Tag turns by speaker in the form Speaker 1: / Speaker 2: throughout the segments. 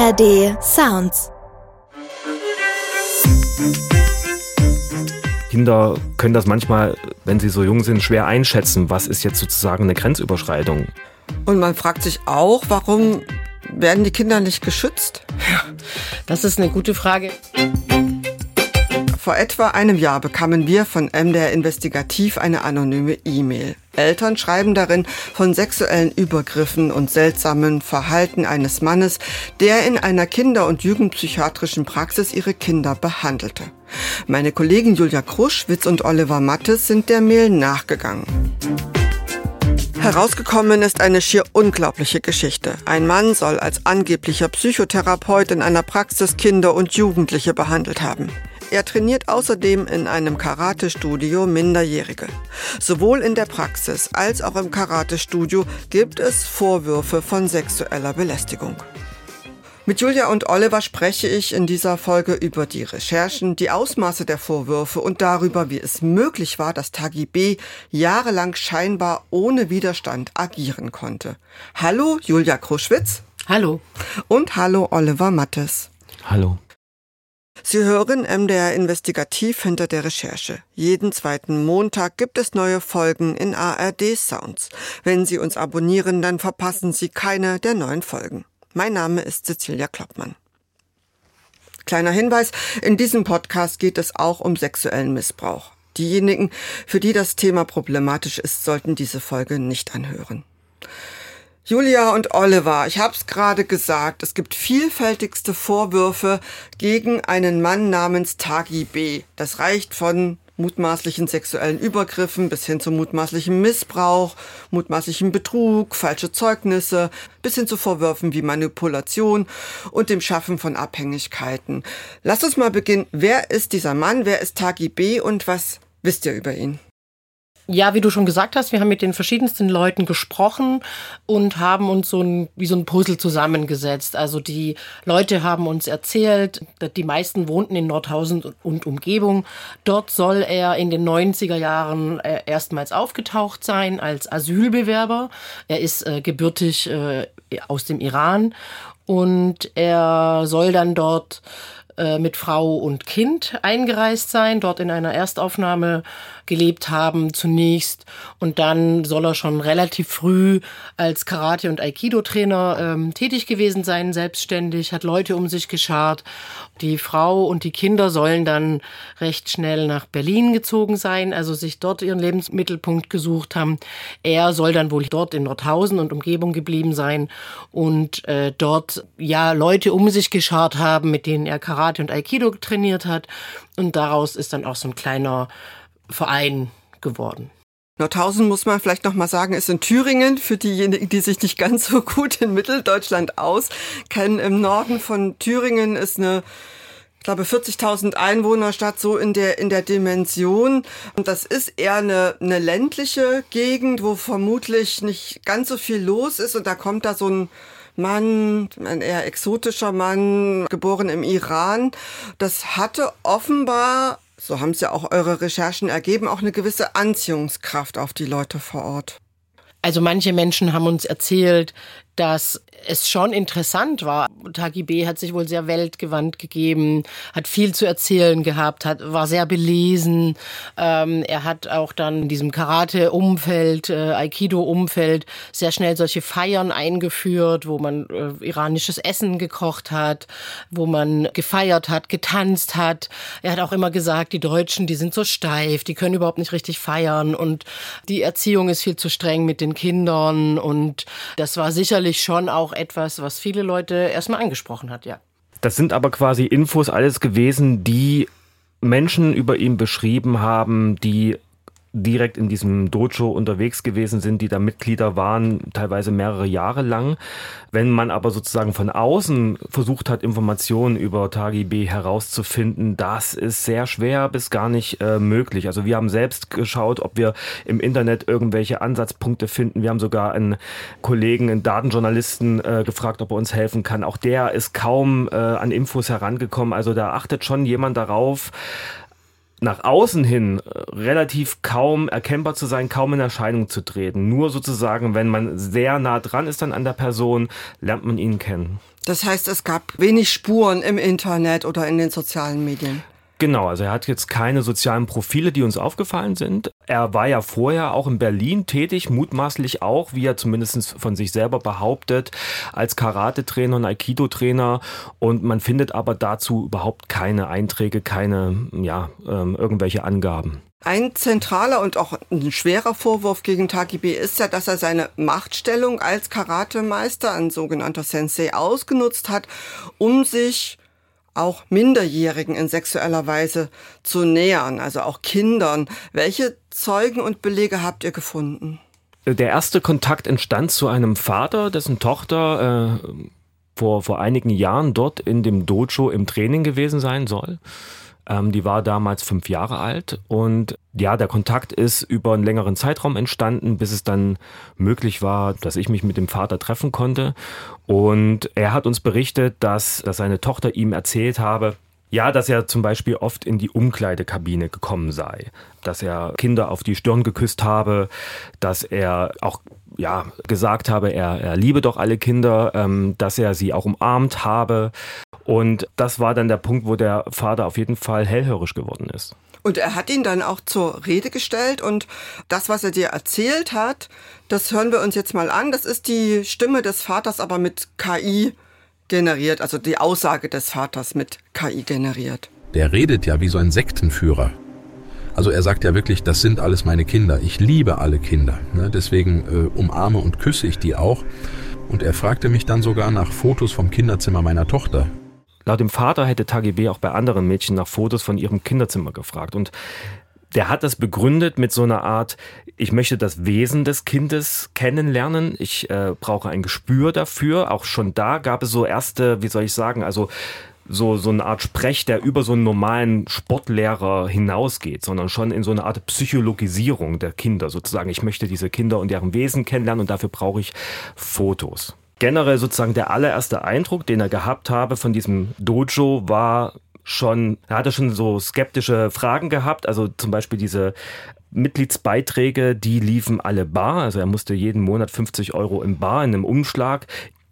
Speaker 1: ARD Sounds.
Speaker 2: Kinder können das manchmal, wenn sie so jung sind, schwer einschätzen. Was ist jetzt sozusagen eine Grenzüberschreitung?
Speaker 3: Und man fragt sich auch, warum werden die Kinder nicht geschützt?
Speaker 4: Ja, das ist eine gute Frage.
Speaker 3: Vor etwa einem Jahr bekamen wir von MDR Investigativ eine anonyme E-Mail. Eltern schreiben darin von sexuellen Übergriffen und seltsamen Verhalten eines Mannes, der in einer Kinder- und Jugendpsychiatrischen Praxis ihre Kinder behandelte. Meine Kollegen Julia Kruschwitz und Oliver Mattes sind der Mail nachgegangen. Herausgekommen ist eine schier unglaubliche Geschichte. Ein Mann soll als angeblicher Psychotherapeut in einer Praxis Kinder und Jugendliche behandelt haben. Er trainiert außerdem in einem Karate-Studio Minderjährige. Sowohl in der Praxis als auch im Karate-Studio gibt es Vorwürfe von sexueller Belästigung. Mit Julia und Oliver spreche ich in dieser Folge über die Recherchen, die Ausmaße der Vorwürfe und darüber, wie es möglich war, dass Taghi B. jahrelang scheinbar ohne Widerstand agieren konnte. Hallo Julia Kruschwitz.
Speaker 4: Hallo.
Speaker 3: Und hallo Oliver Mattes.
Speaker 2: Hallo.
Speaker 3: Sie hören MDR Investigativ hinter der Recherche. Jeden zweiten Montag gibt es neue Folgen in ARD Sounds. Wenn Sie uns abonnieren, dann verpassen Sie keine der neuen Folgen. Mein Name ist Cecilia Kloppmann. Kleiner Hinweis, in diesem Podcast geht es auch um sexuellen Missbrauch. Diejenigen, für die das Thema problematisch ist, sollten diese Folge nicht anhören. Julia und Oliver, ich habe es gerade gesagt, es gibt vielfältigste Vorwürfe gegen einen Mann namens Taghi B. Das reicht von mutmaßlichen sexuellen Übergriffen bis hin zu mutmaßlichem Missbrauch, mutmaßlichem Betrug, falsche Zeugnisse, bis hin zu Vorwürfen wie Manipulation und dem Schaffen von Abhängigkeiten. Lasst uns mal beginnen. Wer ist dieser Mann? Wer ist Taghi B. und was wisst ihr über ihn?
Speaker 4: Ja, wie du schon gesagt hast, wir haben mit den verschiedensten Leuten gesprochen und haben uns wie so ein Puzzle zusammengesetzt. Also die Leute haben uns erzählt, die meisten wohnten in Nordhausen und Umgebung. Dort soll er in den 90er Jahren erstmals aufgetaucht sein als Asylbewerber. Er ist gebürtig aus dem Iran und er soll dann dort mit Frau und Kind eingereist sein, dort in einer Erstaufnahme gelebt haben zunächst und dann soll er schon relativ früh als Karate- und Aikido-Trainer tätig gewesen sein, selbstständig, hat Leute um sich geschart. Die Frau und die Kinder sollen dann recht schnell nach Berlin gezogen sein, also sich dort ihren Lebensmittelpunkt gesucht haben. Er soll dann wohl dort in Nordhausen und Umgebung geblieben sein und dort ja Leute um sich geschart haben, mit denen er Karate und Aikido trainiert hat. Und daraus ist dann auch so ein kleiner Verein geworden.
Speaker 3: Nordhausen, muss man vielleicht noch mal sagen, ist in Thüringen, für diejenigen, die sich nicht ganz so gut in Mitteldeutschland auskennen. Im Norden von Thüringen ist eine, ich glaube, 40.000 Einwohnerstadt, so in der Dimension. Und das ist eher eine ländliche Gegend, wo vermutlich nicht ganz so viel los ist. Und da kommt da so ein Mann, ein eher exotischer Mann, geboren im Iran. Das hatte offenbar, so haben es ja auch eure Recherchen ergeben, auch eine gewisse Anziehungskraft auf die Leute vor Ort.
Speaker 4: Also manche Menschen haben uns erzählt, dass es schon interessant war. Taghi B. hat sich wohl sehr weltgewandt gegeben, hat viel zu erzählen gehabt, war sehr belesen. Er hat auch dann in diesem Karate-Umfeld, Aikido-Umfeld sehr schnell solche Feiern eingeführt, wo man iranisches Essen gekocht hat, wo man gefeiert hat, getanzt hat. Er hat auch immer gesagt, die Deutschen, die sind so steif, die können überhaupt nicht richtig feiern und die Erziehung ist viel zu streng mit den Kindern und das war sicherlich schon auch etwas, was viele Leute erstmal angesprochen hat, ja.
Speaker 2: Das sind aber quasi Infos alles gewesen, die Menschen über ihn beschrieben haben, die direkt in diesem Dojo unterwegs gewesen sind, die da Mitglieder waren, teilweise mehrere Jahre lang. Wenn man aber sozusagen von außen versucht hat, Informationen über Taghi B. herauszufinden, das ist sehr schwer bis gar nicht möglich. Also wir haben selbst geschaut, ob wir im Internet irgendwelche Ansatzpunkte finden. Wir haben sogar einen Kollegen, einen Datenjournalisten gefragt, ob er uns helfen kann. Auch der ist kaum an Infos herangekommen. Also da achtet schon jemand darauf, nach außen hin relativ kaum erkennbar zu sein, kaum in Erscheinung zu treten. Nur sozusagen, wenn man sehr nah dran ist dann an der Person, lernt man ihn kennen.
Speaker 3: Das heißt, es gab wenig Spuren im Internet oder in den sozialen Medien.
Speaker 2: Genau, also er hat jetzt keine sozialen Profile, die uns aufgefallen sind. Er war ja vorher auch in Berlin tätig, mutmaßlich auch, wie er zumindest von sich selber behauptet, als Karate-Trainer und Aikido-Trainer. Und man findet aber dazu überhaupt keine Einträge, keine irgendwelche Angaben.
Speaker 3: Ein zentraler und auch ein schwerer Vorwurf gegen Takibe ist ja, dass er seine Machtstellung als Karatemeister, ein sogenannter Sensei, ausgenutzt hat, um sich auch Minderjährigen in sexueller Weise zu nähern, also auch Kindern. Welche Zeugen und Belege habt ihr gefunden?
Speaker 2: Der erste Kontakt entstand zu einem Vater, dessen Tochter vor einigen Jahren dort in dem Dojo im Training gewesen sein soll. Die war damals 5 Jahre alt und ja, der Kontakt ist über einen längeren Zeitraum entstanden, bis es dann möglich war, dass ich mich mit dem Vater treffen konnte. Und er hat uns berichtet, dass seine Tochter ihm erzählt habe, ja, dass er zum Beispiel oft in die Umkleidekabine gekommen sei, dass er Kinder auf die Stirn geküsst habe, dass er auch gesagt habe, er liebe doch alle Kinder, dass er sie auch umarmt habe. Und das war dann der Punkt, wo der Vater auf jeden Fall hellhörig geworden ist.
Speaker 3: Und er hat ihn dann auch zur Rede gestellt und das, was er dir erzählt hat, das hören wir uns jetzt mal an. Das ist die Stimme des Vaters, aber mit KI generiert, also die Aussage des Vaters mit KI generiert.
Speaker 1: Der redet ja wie so ein Sektenführer. Also er sagt ja wirklich, das sind alles meine Kinder. Ich liebe alle Kinder. Deswegen umarme und küsse ich die auch. Und er fragte mich dann sogar nach Fotos vom Kinderzimmer meiner Tochter.
Speaker 2: Laut dem Vater hätte Takibe auch bei anderen Mädchen nach Fotos von ihrem Kinderzimmer gefragt. Und der hat das begründet mit so einer Art, ich möchte das Wesen des Kindes kennenlernen, ich brauche ein Gespür dafür. Auch schon da gab es so erste, so eine Art Sprech, der über so einen normalen Sportlehrer hinausgeht, sondern schon in so eine Art Psychologisierung der Kinder sozusagen. Ich möchte diese Kinder und deren Wesen kennenlernen und dafür brauche ich Fotos. Generell sozusagen der allererste Eindruck, den er gehabt habe von diesem Dojo, war schon, er hatte schon so skeptische Fragen gehabt, also zum Beispiel diese Mitgliedsbeiträge, die liefen alle bar, also er musste jeden Monat 50 € im Bar in einem Umschlag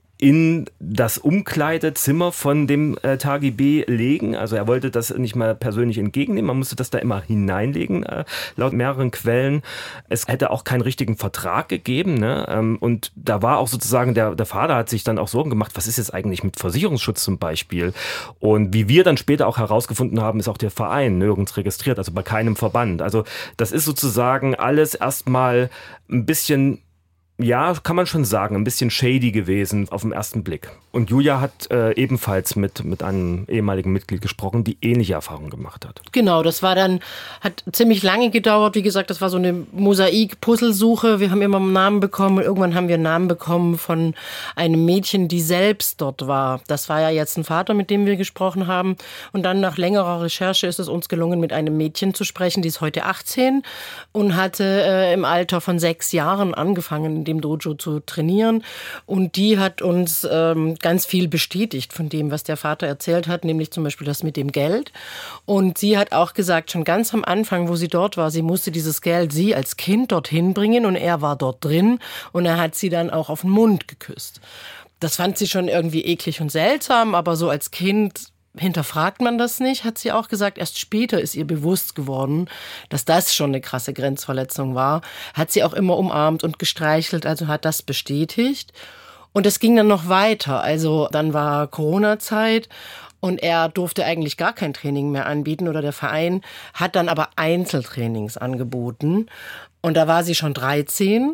Speaker 2: in das Umkleidezimmer von dem Takibe legen. Also er wollte das nicht mal persönlich entgegennehmen, man musste das da immer hineinlegen, laut mehreren Quellen. Es hätte auch keinen richtigen Vertrag gegeben, ne? Und da war auch sozusagen, der Vater hat sich dann auch Sorgen gemacht, was ist jetzt eigentlich mit Versicherungsschutz zum Beispiel? Und wie wir dann später auch herausgefunden haben, ist auch der Verein nirgends registriert, also bei keinem Verband. Also das ist sozusagen alles erstmal ein bisschen, ja, kann man schon sagen, ein bisschen shady gewesen auf den ersten Blick. Und Julia hat ebenfalls mit einem ehemaligen Mitglied gesprochen, die ähnliche Erfahrungen gemacht hat.
Speaker 4: Genau, das hat ziemlich lange gedauert. Wie gesagt, das war so eine Mosaik-Puzzlesuche. Wir haben immer einen Namen bekommen und irgendwann haben wir einen Namen bekommen von einem Mädchen, die selbst dort war. Das war ja jetzt ein Vater, mit dem wir gesprochen haben. Und dann nach längerer Recherche ist es uns gelungen, mit einem Mädchen zu sprechen, die ist heute 18 und hatte im Alter von 6 Jahren angefangen, in dem Dojo zu trainieren. Und die hat uns ganz viel bestätigt von dem, was der Vater erzählt hat, nämlich zum Beispiel das mit dem Geld. Und sie hat auch gesagt, schon ganz am Anfang, wo sie dort war, sie musste dieses Geld sie als Kind dorthin bringen und er war dort drin und er hat sie dann auch auf den Mund geküsst. Das fand sie schon irgendwie eklig und seltsam, aber so als Kind hinterfragt man das nicht, hat sie auch gesagt. Erst später ist ihr bewusst geworden, dass das schon eine krasse Grenzverletzung war. Hat sie auch immer umarmt und gestreichelt, also hat das bestätigt. Und es ging dann noch weiter. Also dann war Corona-Zeit und er durfte eigentlich gar kein Training mehr anbieten oder der Verein hat dann aber Einzeltrainings angeboten. Und da war sie schon 13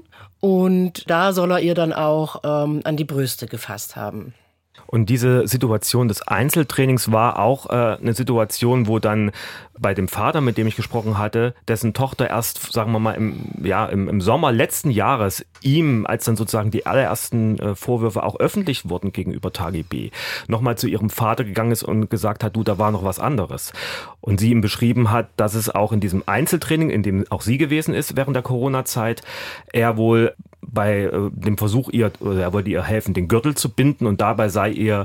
Speaker 4: und da soll er ihr dann auch an die Brüste gefasst haben.
Speaker 2: Und diese Situation des Einzeltrainings war auch eine Situation, wo dann bei dem Vater, mit dem ich gesprochen hatte, dessen Tochter erst, sagen wir mal, im Sommer letzten Jahres ihm, als dann sozusagen die allerersten Vorwürfe auch öffentlich wurden gegenüber Takibe, nochmal zu ihrem Vater gegangen ist und gesagt hat, du, da war noch was anderes. Und sie ihm beschrieben hat, dass es auch in diesem Einzeltraining, in dem auch sie gewesen ist während der Corona-Zeit, er wohl bei dem Versuch, er wollte ihr helfen, den Gürtel zu binden und dabei sei ihr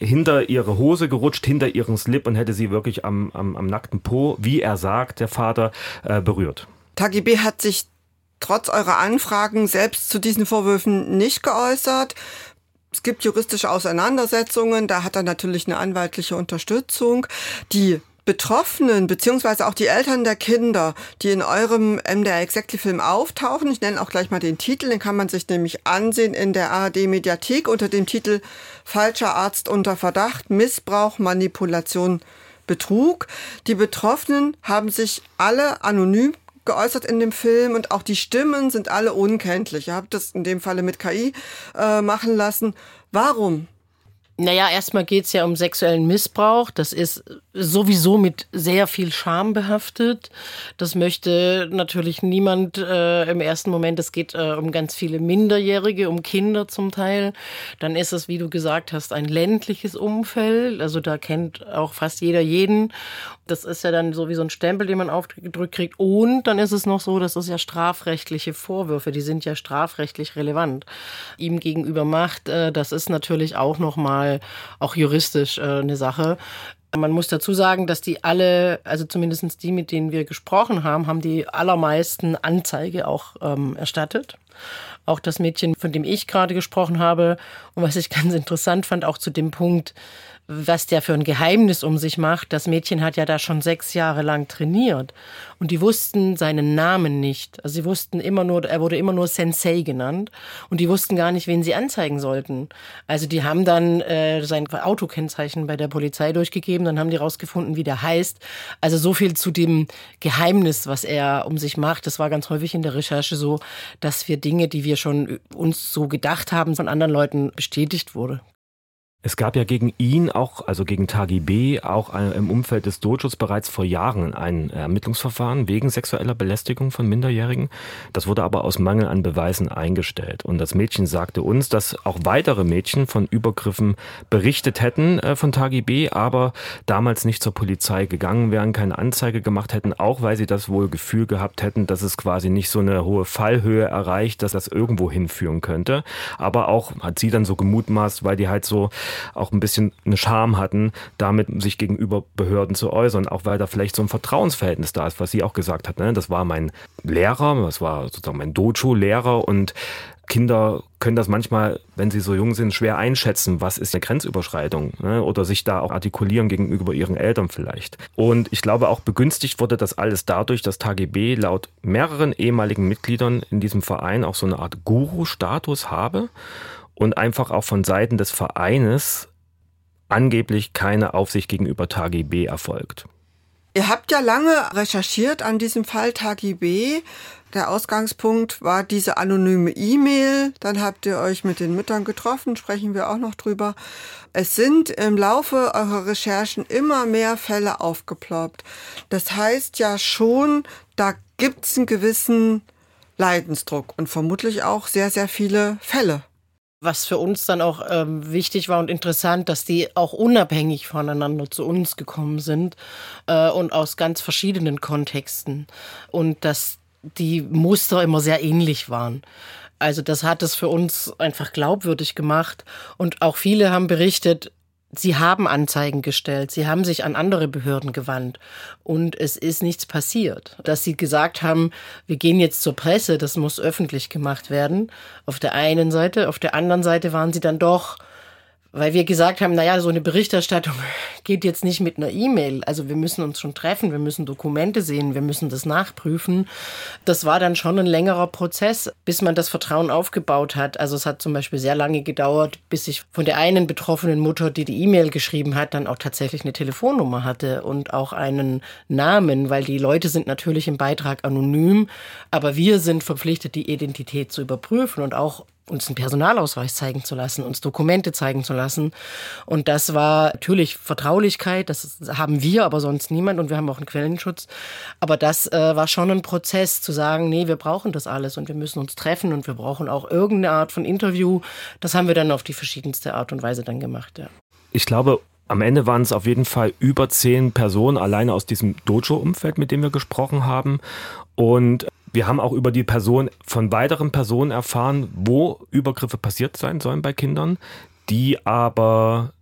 Speaker 2: hinter ihre Hose gerutscht, hinter ihren Slip und hätte sie wirklich am nackten Po, wie er sagt, der Vater, berührt.
Speaker 3: Taghi B. hat sich trotz eurer Anfragen selbst zu diesen Vorwürfen nicht geäußert. Es gibt juristische Auseinandersetzungen, da hat er natürlich eine anwaltliche Unterstützung. Die Betroffenen, beziehungsweise auch die Eltern der Kinder, die in eurem MDR Exactly-Film auftauchen, ich nenne auch gleich mal den Titel, den kann man sich nämlich ansehen in der ARD-Mediathek unter dem Titel Falscher Arzt unter Verdacht, Missbrauch, Manipulation, Betrug. Die Betroffenen haben sich alle anonym geäußert in dem Film und auch die Stimmen sind alle unkenntlich. Ihr habt das in dem Falle mit KI machen lassen. Warum?
Speaker 4: Naja, erstmal geht's ja um sexuellen Missbrauch. Das ist sowieso mit sehr viel Scham behaftet. Das möchte natürlich niemand im ersten Moment. Es geht um ganz viele Minderjährige, um Kinder zum Teil. Dann ist es, wie du gesagt hast, ein ländliches Umfeld. Also da kennt auch fast jeder jeden. Das ist ja dann so wie so ein Stempel, den man aufgedrückt kriegt. Und dann ist es noch so, das ist ja strafrechtliche Vorwürfe. Die sind ja strafrechtlich relevant. Ihm gegenüber macht, das ist natürlich auch nochmal auch juristisch eine Sache. Man muss dazu sagen, dass die alle, also zumindest die, mit denen wir gesprochen haben, haben die allermeisten Anzeige auch erstattet. Auch das Mädchen, von dem ich gerade gesprochen habe und was ich ganz interessant fand, auch zu dem Punkt, was der für ein Geheimnis um sich macht. Das Mädchen hat ja da schon 6 Jahre lang trainiert und die wussten seinen Namen nicht. Also sie wussten immer nur, er wurde immer nur Sensei genannt und die wussten gar nicht, wen sie anzeigen sollten. Also die haben dann sein Autokennzeichen bei der Polizei durchgegeben, dann haben die rausgefunden, wie der heißt. Also so viel zu dem Geheimnis, was er um sich macht. Das war ganz häufig in der Recherche so, dass wir Dinge, die wir schon uns so gedacht haben, von anderen Leuten bestätigt wurde.
Speaker 2: Es gab ja gegen ihn auch, also gegen Taghi B., auch im Umfeld des Dojos bereits vor Jahren ein Ermittlungsverfahren wegen sexueller Belästigung von Minderjährigen. Das wurde aber aus Mangel an Beweisen eingestellt. Und das Mädchen sagte uns, dass auch weitere Mädchen von Übergriffen berichtet hätten von Taghi B., aber damals nicht zur Polizei gegangen wären, keine Anzeige gemacht hätten, auch weil sie das wohl Gefühl gehabt hätten, dass es quasi nicht so eine hohe Fallhöhe erreicht, dass das irgendwo hinführen könnte. Aber auch hat sie dann so gemutmaßt, weil die halt so auch ein bisschen eine Scham hatten, damit sich gegenüber Behörden zu äußern, auch weil da vielleicht so ein Vertrauensverhältnis da ist, was sie auch gesagt hat. Ne? Das war mein Lehrer, das war sozusagen mein Dojo-Lehrer und Kinder können das manchmal, wenn sie so jung sind, schwer einschätzen, was ist eine Grenzüberschreitung, ne? Oder sich da auch artikulieren gegenüber ihren Eltern vielleicht. Und ich glaube auch begünstigt wurde das alles dadurch, dass Taghi B. laut mehreren ehemaligen Mitgliedern in diesem Verein auch so eine Art Guru-Status habe und einfach auch von Seiten des Vereines angeblich keine Aufsicht gegenüber Taghi B. erfolgt.
Speaker 3: Ihr habt ja lange recherchiert an diesem Fall Taghi B. Der Ausgangspunkt war diese anonyme E-Mail. Dann habt ihr euch mit den Müttern getroffen, sprechen wir auch noch drüber. Es sind im Laufe eurer Recherchen immer mehr Fälle aufgeploppt. Das heißt ja schon, da gibt's einen gewissen Leidensdruck und vermutlich auch sehr, sehr viele Fälle.
Speaker 4: Was für uns dann auch wichtig war und interessant, dass die auch unabhängig voneinander zu uns gekommen sind und aus ganz verschiedenen Kontexten und dass die Muster immer sehr ähnlich waren. Also das hat es für uns einfach glaubwürdig gemacht und auch viele haben berichtet, sie haben Anzeigen gestellt, sie haben sich an andere Behörden gewandt und es ist nichts passiert. Dass sie gesagt haben, wir gehen jetzt zur Presse, das muss öffentlich gemacht werden. Auf der einen Seite, auf der anderen Seite waren sie dann doch, weil wir gesagt haben, naja, so eine Berichterstattung geht jetzt nicht mit einer E-Mail. Also wir müssen uns schon treffen, wir müssen Dokumente sehen, wir müssen das nachprüfen. Das war dann schon ein längerer Prozess, bis man das Vertrauen aufgebaut hat. Also es hat zum Beispiel sehr lange gedauert, bis ich von der einen betroffenen Mutter, die die E-Mail geschrieben hat, dann auch tatsächlich eine Telefonnummer hatte und auch einen Namen, weil die Leute sind natürlich im Beitrag anonym, aber wir sind verpflichtet, die Identität zu überprüfen und auch uns einen Personalausweis zeigen zu lassen, uns Dokumente zeigen zu lassen. Und das war natürlich Vertraulichkeit, das haben wir, aber sonst niemand und wir haben auch einen Quellenschutz. Aber das war schon ein Prozess zu sagen, nee, wir brauchen das alles und wir müssen uns treffen und wir brauchen auch irgendeine Art von Interview. Das haben wir dann auf die verschiedenste Art und Weise dann gemacht, ja.
Speaker 2: Ich glaube, am Ende waren es auf jeden Fall über 10 Personen alleine aus diesem Dojo-Umfeld, mit dem wir gesprochen haben. Und wir haben auch über die Person von weiteren Personen erfahren, wo Übergriffe passiert sein sollen bei Kindern, die aber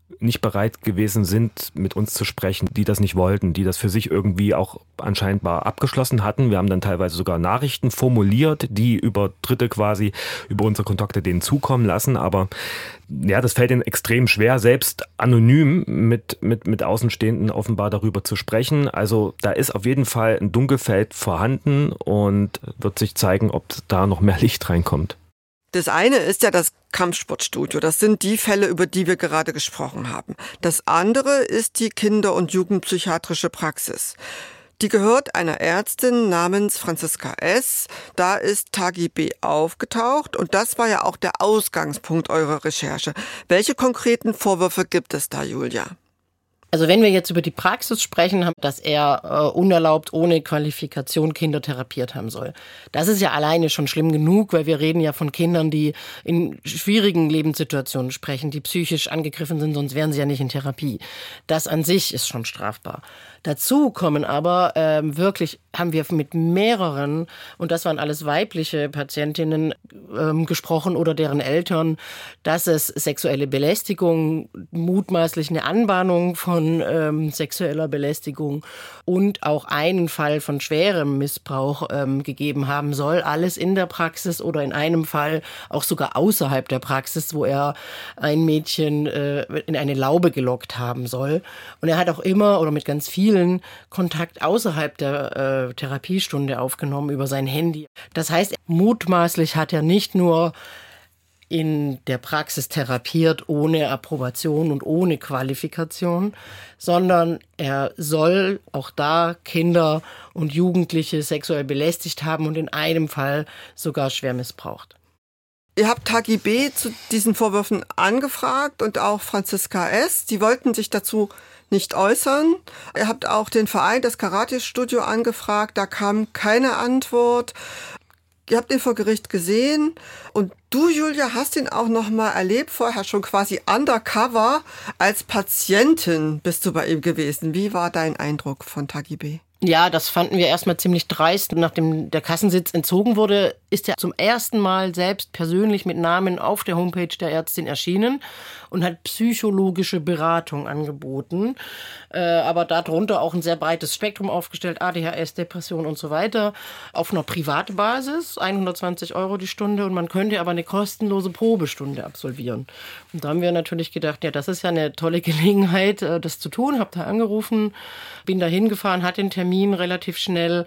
Speaker 2: nicht bereit gewesen sind, mit uns zu sprechen, die das nicht wollten, die das für sich irgendwie auch anscheinend abgeschlossen hatten. Wir haben dann teilweise sogar Nachrichten formuliert, die über Dritte quasi, über unsere Kontakte denen zukommen lassen. Aber ja, das fällt ihnen extrem schwer, selbst anonym mit Außenstehenden offenbar darüber zu sprechen. Also da ist auf jeden Fall ein Dunkelfeld vorhanden und wird sich zeigen, ob da noch mehr Licht reinkommt.
Speaker 3: Das eine ist ja das Kampfsportstudio. Das sind die Fälle, über die wir gerade gesprochen haben. Das andere ist die Kinder- und Jugendpsychiatrische Praxis. Die gehört einer Ärztin namens Franziska S. Da ist Tagi B. aufgetaucht und das war ja auch der Ausgangspunkt eurer Recherche. Welche konkreten Vorwürfe gibt es da, Julia?
Speaker 4: Also wenn wir jetzt über die Praxis sprechen, dass er unerlaubt ohne Qualifikation Kinder therapiert haben soll. Das ist ja alleine schon schlimm genug, weil wir reden ja von Kindern, die in schwierigen Lebenssituationen sprechen, die psychisch angegriffen sind, sonst wären sie ja nicht in Therapie. Das an sich ist schon strafbar. Dazu kommen aber wirklich, haben wir mit mehreren, und das waren alles weibliche Patientinnen, gesprochen oder deren Eltern, dass es sexuelle Belästigung, mutmaßlich eine Anbahnung von sexueller Belästigung und auch einen Fall von schwerem Missbrauch gegeben haben soll. Alles in der Praxis oder in einem Fall auch sogar außerhalb der Praxis, wo er ein Mädchen in eine Laube gelockt haben soll. Und er hat auch immer oder mit ganz vielen Kontakt außerhalb der Therapiestunde aufgenommen über sein Handy. Das heißt, mutmaßlich hat er nicht nur in der Praxis therapiert ohne Approbation und ohne Qualifikation, sondern er soll auch da Kinder und Jugendliche sexuell belästigt haben und in einem Fall sogar schwer missbraucht.
Speaker 3: Ihr habt Tagi B. zu diesen Vorwürfen angefragt und auch Franziska S. Die wollten sich dazu nicht äußern. Ihr habt auch den Verein, das Karate-Studio angefragt, da kam keine Antwort. Ihr habt ihn vor Gericht gesehen und du, Julia, hast ihn auch noch mal erlebt, vorher schon quasi undercover. Als Patientin bist du bei ihm gewesen. Wie war dein Eindruck von Tagi B.?
Speaker 4: Ja, das fanden wir erstmal ziemlich dreist. Nachdem der Kassensitz entzogen wurde, ist er zum ersten Mal selbst persönlich mit Namen auf der Homepage der Ärztin erschienen und hat psychologische Beratung angeboten. Aber darunter auch ein sehr breites Spektrum aufgestellt, ADHS, Depression und so weiter, auf einer Privatbasis, 120 € die Stunde und man könnte aber eine kostenlose Probestunde absolvieren. Und da haben wir natürlich gedacht, ja, das ist ja eine tolle Gelegenheit, das zu tun. Hab da angerufen, bin da hingefahren, hatte den Termin relativ schnell.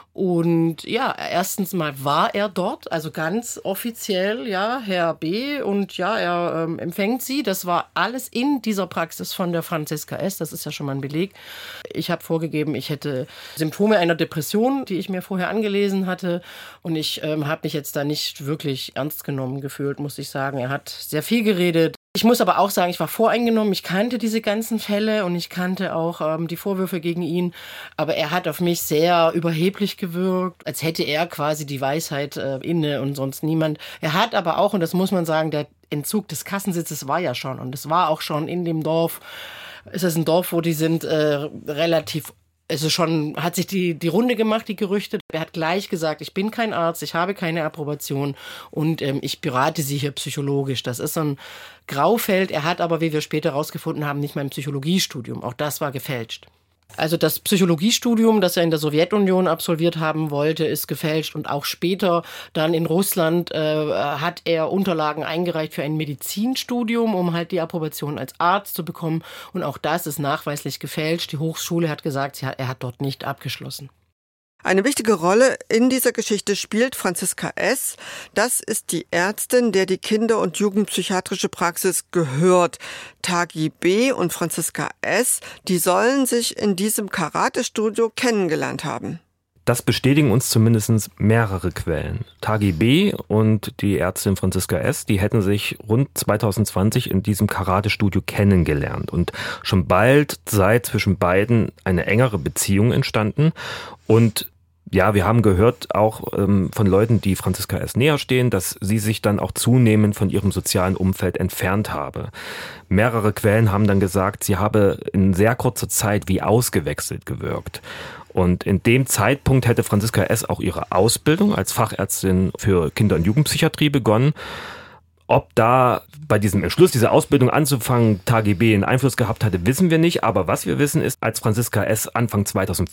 Speaker 4: Und ja, erstens mal war er dort, also ganz offiziell, ja, Herr B. Und ja, er empfängt sie. Das war alles in dieser Praxis von der Franziska S. Das ist ja schon mal ein Beleg. Ich habe vorgegeben, ich hätte Symptome einer Depression, die ich mir vorher angelesen hatte. Und ich habe mich jetzt da nicht wirklich ernst genommen gefühlt, muss ich sagen. Er hat sehr viel geredet. Ich muss aber auch sagen, ich war voreingenommen, ich kannte diese ganzen Fälle und ich kannte auch die Vorwürfe gegen ihn, aber er hat auf mich sehr überheblich gewirkt, als hätte er quasi die Weisheit inne und sonst niemand. Er hat aber auch, und das muss man sagen, der Entzug des Kassensitzes war ja schon und es war auch schon in dem Dorf, es ist ein Dorf, wo die sind relativ, also schon hat sich die Runde gemacht, die Gerüchte. Er hat gleich gesagt, ich bin kein Arzt, ich habe keine Approbation und ich berate Sie hier psychologisch. Das ist so ein Graufeld. Er hat aber, wie wir später herausgefunden haben, nicht mal ein Psychologiestudium. Auch das war gefälscht. Also das Psychologiestudium, das er in der Sowjetunion absolviert haben wollte, ist gefälscht. Und auch später dann in Russland hat er Unterlagen eingereicht für ein Medizinstudium, um halt die Approbation als Arzt zu bekommen. Und auch das ist nachweislich gefälscht. Die Hochschule hat gesagt, er hat dort nicht abgeschlossen.
Speaker 3: Eine wichtige Rolle in dieser Geschichte spielt Franziska S. Das ist die Ärztin, der die Kinder- und Jugendpsychiatrische Praxis gehört. Tagi B. und Franziska S., die sollen sich in diesem Karate-Studio kennengelernt haben.
Speaker 2: Das bestätigen uns zumindest mehrere Quellen. Tagi B. und die Ärztin Franziska S., die hätten sich rund 2020 in diesem Karate-Studio kennengelernt. Und schon bald sei zwischen beiden eine engere Beziehung entstanden. Und ja, wir haben gehört auch von Leuten, die Franziska S. näher stehen, dass sie sich dann auch zunehmend von ihrem sozialen Umfeld entfernt habe. Mehrere Quellen haben dann gesagt, sie habe in sehr kurzer Zeit wie ausgewechselt gewirkt. Und in dem Zeitpunkt hätte Franziska S. auch ihre Ausbildung als Fachärztin für Kinder- und Jugendpsychiatrie begonnen. Ob da bei diesem Entschluss, diese Ausbildung anzufangen, TGB einen Einfluss gehabt hatte, wissen wir nicht. Aber was wir wissen ist, als Franziska S. Anfang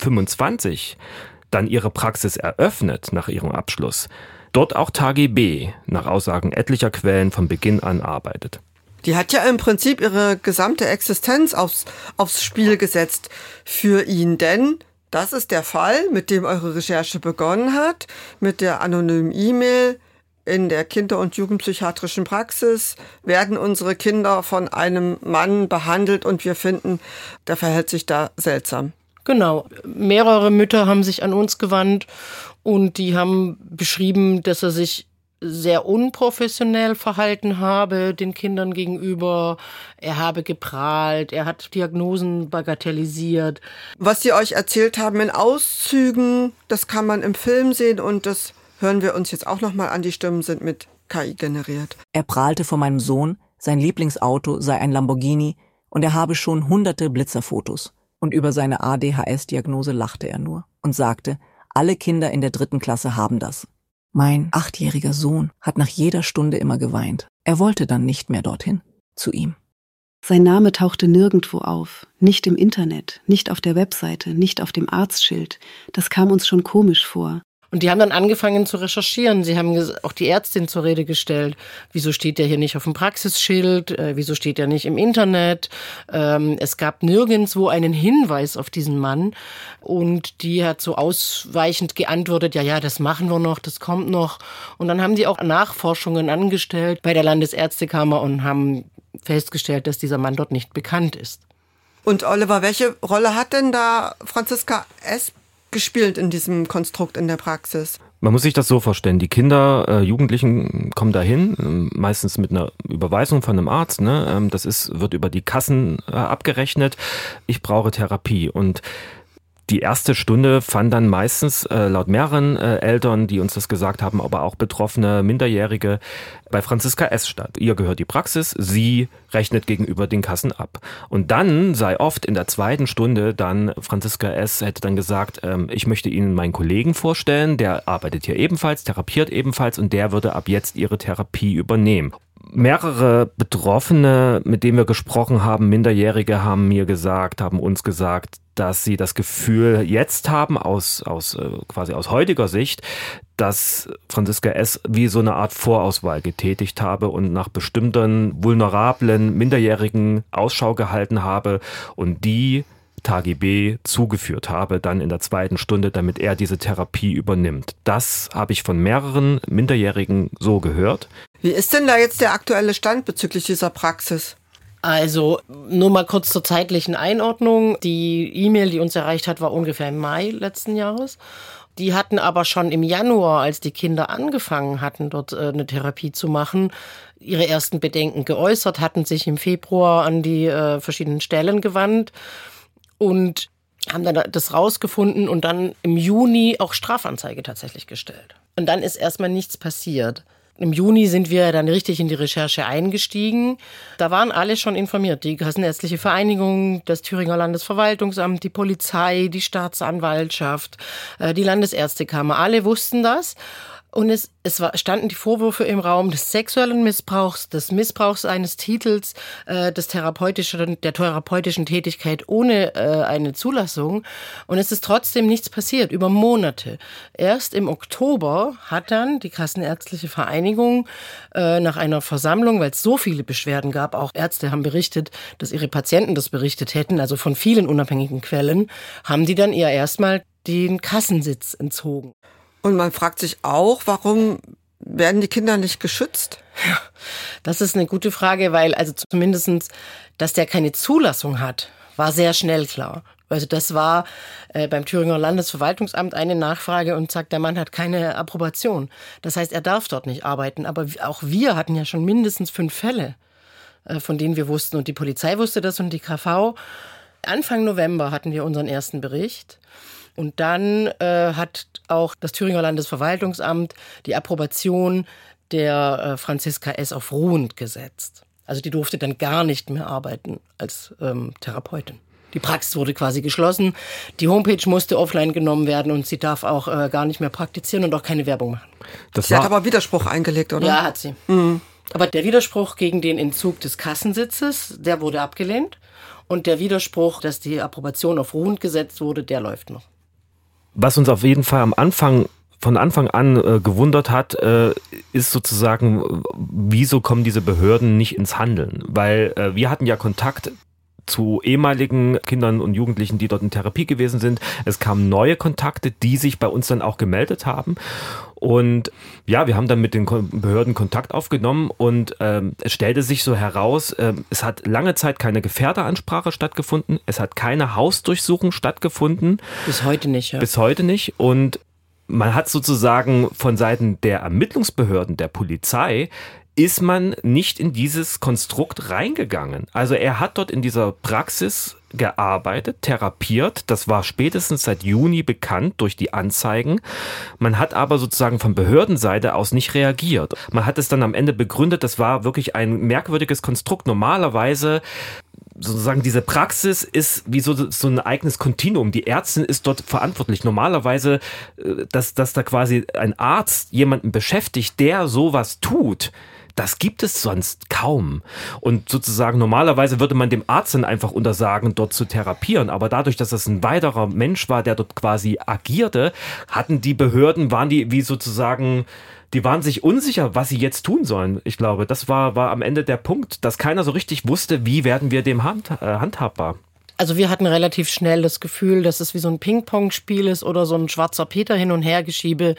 Speaker 2: 2025 dann ihre Praxis eröffnet nach ihrem Abschluss, dort auch TGB nach Aussagen etlicher Quellen von Beginn an arbeitet.
Speaker 3: Die hat ja im Prinzip ihre gesamte Existenz aufs Spiel gesetzt für ihn, denn das ist der Fall, mit dem eure Recherche begonnen hat, mit der anonymen E-Mail. In der Kinder- und Jugendpsychiatrischen Praxis werden unsere Kinder von einem Mann behandelt und wir finden, der verhält sich da seltsam.
Speaker 4: Genau. Mehrere Mütter haben sich an uns gewandt und die haben beschrieben, dass er sich sehr unprofessionell verhalten habe den Kindern gegenüber. Er habe geprahlt, er hat Diagnosen bagatellisiert.
Speaker 3: Was sie euch erzählt haben in Auszügen, das kann man im Film sehen und das hören wir uns jetzt auch nochmal an. Die Stimmen sind mit KI generiert.
Speaker 5: Er prahlte vor meinem Sohn, sein Lieblingsauto sei ein Lamborghini und er habe schon hunderte Blitzerfotos. Und über seine ADHS-Diagnose lachte er nur und sagte, alle Kinder in der 3. Klasse haben das. Mein 8-jähriger Sohn hat nach jeder Stunde immer geweint. Er wollte dann nicht mehr dorthin, zu ihm.
Speaker 6: Sein Name tauchte nirgendwo auf, nicht im Internet, nicht auf der Webseite, nicht auf dem Arztschild. Das kam uns schon komisch vor.
Speaker 4: Und die haben dann angefangen zu recherchieren. Sie haben auch die Ärztin zur Rede gestellt. Wieso steht der hier nicht auf dem Praxisschild? Wieso steht er nicht im Internet? Es gab nirgendwo einen Hinweis auf diesen Mann. Und die hat so ausweichend geantwortet, ja, das machen wir noch, das kommt noch. Und dann haben die auch Nachforschungen angestellt bei der Landesärztekammer und haben festgestellt, dass dieser Mann dort nicht bekannt ist.
Speaker 3: Und Oliver, welche Rolle hat denn da Franziska S. gespielt in diesem Konstrukt in der Praxis?
Speaker 2: Man muss sich das so vorstellen, die Kinder, Jugendlichen kommen dahin, meistens mit einer Überweisung von einem Arzt, ne? Wird über die Kassen abgerechnet. Ich brauche Therapie und die erste Stunde fand dann meistens laut mehreren Eltern, die uns das gesagt haben, aber auch betroffene Minderjährige bei Franziska S. statt. Ihr gehört die Praxis, sie rechnet gegenüber den Kassen ab. Und dann sei oft in der 2. Stunde dann Franziska S. hätte dann gesagt, ich möchte Ihnen meinen Kollegen vorstellen, der arbeitet hier ebenfalls, therapiert ebenfalls und der würde ab jetzt Ihre Therapie übernehmen. Mehrere Betroffene, mit denen wir gesprochen haben, Minderjährige, haben uns gesagt, dass sie das Gefühl jetzt haben, quasi aus heutiger Sicht, dass Franziska S. wie so eine Art Vorauswahl getätigt habe und nach bestimmten vulnerablen Minderjährigen Ausschau gehalten habe und die TGB zugeführt habe, dann in der 2. Stunde, damit er diese Therapie übernimmt. Das habe ich von mehreren Minderjährigen so gehört.
Speaker 3: Wie ist denn da jetzt der aktuelle Stand bezüglich dieser Praxis?
Speaker 4: Also nur mal kurz zur zeitlichen Einordnung. Die E-Mail, die uns erreicht hat, war ungefähr im Mai letzten Jahres. Die hatten aber schon im Januar, als die Kinder angefangen hatten, dort eine Therapie zu machen, ihre ersten Bedenken geäußert, hatten sich im Februar an die verschiedenen Stellen gewandt und haben dann das rausgefunden und dann im Juni auch Strafanzeige tatsächlich gestellt. Und dann ist erstmal nichts passiert. Im Juni sind wir dann richtig in die Recherche eingestiegen. Da waren alle schon informiert. Die Kassenärztliche Vereinigung, das Thüringer Landesverwaltungsamt, die Polizei, die Staatsanwaltschaft, die Landesärztekammer. Alle wussten das. Und es standen die Vorwürfe im Raum des sexuellen Missbrauchs, des Missbrauchs eines Titels, der therapeutischen Tätigkeit ohne eine Zulassung. Und es ist trotzdem nichts passiert, über Monate. Erst im Oktober hat dann die Kassenärztliche Vereinigung nach einer Versammlung, weil es so viele Beschwerden gab, auch Ärzte haben berichtet, dass ihre Patienten das berichtet hätten, also von vielen unabhängigen Quellen, haben die dann eher erstmal den Kassensitz entzogen.
Speaker 3: Und man fragt sich auch, warum werden die Kinder nicht geschützt?
Speaker 4: Ja, das ist eine gute Frage, weil also zumindestens, dass der keine Zulassung hat, war sehr schnell klar. Also das war beim Thüringer Landesverwaltungsamt eine Nachfrage und sagt, der Mann hat keine Approbation. Das heißt, er darf dort nicht arbeiten. Aber auch wir hatten ja schon mindestens 5 Fälle, von denen wir wussten. Und die Polizei wusste das und die KV. Anfang November hatten wir unseren ersten Bericht. Und dann hat auch das Thüringer Landesverwaltungsamt die Approbation der Franziska S. auf ruhend gesetzt. Also die durfte dann gar nicht mehr arbeiten als Therapeutin. Die Praxis wurde quasi geschlossen, die Homepage musste offline genommen werden und sie darf auch gar nicht mehr praktizieren und auch keine Werbung machen.
Speaker 3: Sie hat aber Widerspruch eingelegt, oder?
Speaker 4: Ja, hat sie.
Speaker 3: Mhm.
Speaker 4: Aber der Widerspruch gegen den Entzug des Kassensitzes, der wurde abgelehnt. Und der Widerspruch, dass die Approbation auf ruhend gesetzt wurde, der läuft noch.
Speaker 2: Was uns auf jeden Fall von Anfang an gewundert hat, ist sozusagen, wieso kommen diese Behörden nicht ins Handeln? Weil wir hatten ja Kontakt zu ehemaligen Kindern und Jugendlichen, die dort in Therapie gewesen sind. Es kamen neue Kontakte, die sich bei uns dann auch gemeldet haben. Und ja, wir haben dann mit den Behörden Kontakt aufgenommen und es stellte sich so heraus, es hat lange Zeit keine Gefährderansprache stattgefunden, es hat keine Hausdurchsuchung stattgefunden.
Speaker 4: Bis heute nicht, ja.
Speaker 2: Bis heute nicht. Und man hat sozusagen von Seiten der Ermittlungsbehörden, der Polizei, ist man nicht in dieses Konstrukt reingegangen. Also er hat dort in dieser Praxis gearbeitet, therapiert. Das war spätestens seit Juni bekannt durch die Anzeigen. Man hat aber sozusagen von Behördenseite aus nicht reagiert. Man hat es dann am Ende begründet, das war wirklich ein merkwürdiges Konstrukt. Normalerweise sozusagen diese Praxis ist wie so ein eigenes Kontinuum. Die Ärztin ist dort verantwortlich. Normalerweise, dass da quasi ein Arzt jemanden beschäftigt, der sowas tut, das gibt es sonst kaum. Und sozusagen normalerweise würde man dem Arzt dann einfach untersagen, dort zu therapieren. Aber dadurch, dass das ein weiterer Mensch war, der dort quasi agierte, hatten die Behörden, waren die wie sozusagen, die waren sich unsicher, was sie jetzt tun sollen. Ich glaube, das war am Ende der Punkt, dass keiner so richtig wusste, wie werden wir dem handhabbar.
Speaker 4: Also wir hatten relativ schnell das Gefühl, dass es wie so ein Ping-Pong-Spiel ist oder so ein schwarzer Peter hin und her geschiebe,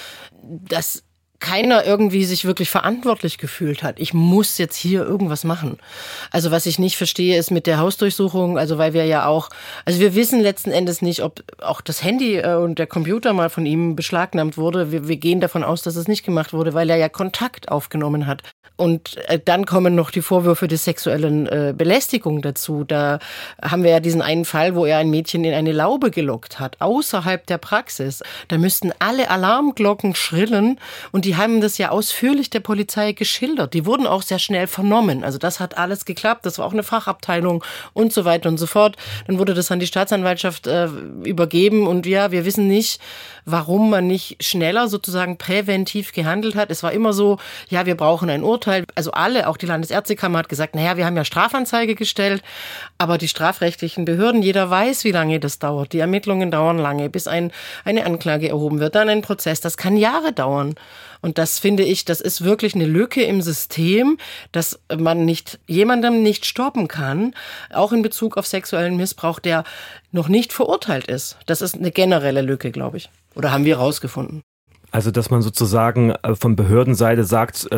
Speaker 4: dass keiner irgendwie sich wirklich verantwortlich gefühlt hat. Ich muss jetzt hier irgendwas machen. Also was ich nicht verstehe, ist mit der Hausdurchsuchung, also weil wir ja auch, also wir wissen letzten Endes nicht, ob auch das Handy und der Computer mal von ihm beschlagnahmt wurde. Wir gehen davon aus, dass es nicht gemacht wurde, weil er ja Kontakt aufgenommen hat. Und dann kommen noch die Vorwürfe der sexuellen Belästigung dazu. Da haben wir ja diesen einen Fall, wo er ein Mädchen in eine Laube gelockt hat, außerhalb der Praxis. Da müssten alle Alarmglocken schrillen und die haben das ja ausführlich der Polizei geschildert. Die wurden auch sehr schnell vernommen. Also das hat alles geklappt. Das war auch eine Fachabteilung und so weiter und so fort. Dann wurde das an die Staatsanwaltschaft übergeben und ja, wir wissen nicht, warum man nicht schneller sozusagen präventiv gehandelt hat. Es war immer so, ja, wir brauchen ein Urteil. Also alle, auch die Landesärztekammer hat gesagt, naja, wir haben ja Strafanzeige gestellt, aber die strafrechtlichen Behörden, jeder weiß, wie lange das dauert. Die Ermittlungen dauern lange, bis eine Anklage erhoben wird, dann ein Prozess. Das kann Jahre dauern. Und das finde ich, das ist wirklich eine Lücke im System, dass man jemandem nicht stoppen kann, auch in Bezug auf sexuellen Missbrauch, der noch nicht verurteilt ist. Das ist eine generelle Lücke, glaube ich. Oder haben wir rausgefunden.
Speaker 2: Also, dass man sozusagen von Behördenseite sagt,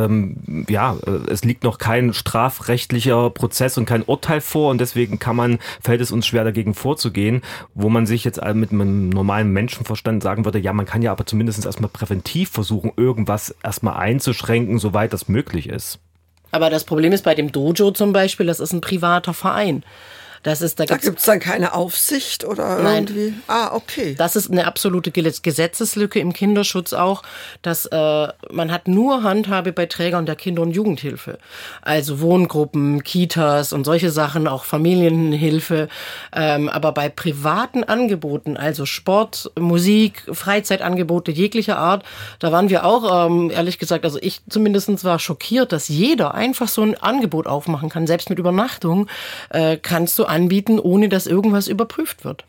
Speaker 2: es liegt noch kein strafrechtlicher Prozess und kein Urteil vor und deswegen fällt es uns schwer dagegen vorzugehen, wo man sich jetzt mit einem normalen Menschenverstand sagen würde, ja, man kann ja aber zumindest erstmal präventiv versuchen, irgendwas erstmal einzuschränken, soweit das möglich ist.
Speaker 4: Aber das Problem ist bei dem Dojo zum Beispiel, das ist ein privater Verein. Da gibt's dann keine Aufsicht oder irgendwie? Nein. Ah, okay. Das ist eine absolute Gesetzeslücke im Kinderschutz auch, dass man hat nur Handhabe bei Trägern der Kinder- und Jugendhilfe. Also Wohngruppen, Kitas und solche Sachen, auch Familienhilfe. Aber bei privaten Angeboten, also Sport, Musik, Freizeitangebote jeglicher Art, da waren wir auch, ehrlich gesagt, also ich zumindest war schockiert, dass jeder einfach so ein Angebot aufmachen kann. Selbst mit Übernachtung kannst du anbieten, ohne dass irgendwas überprüft wird.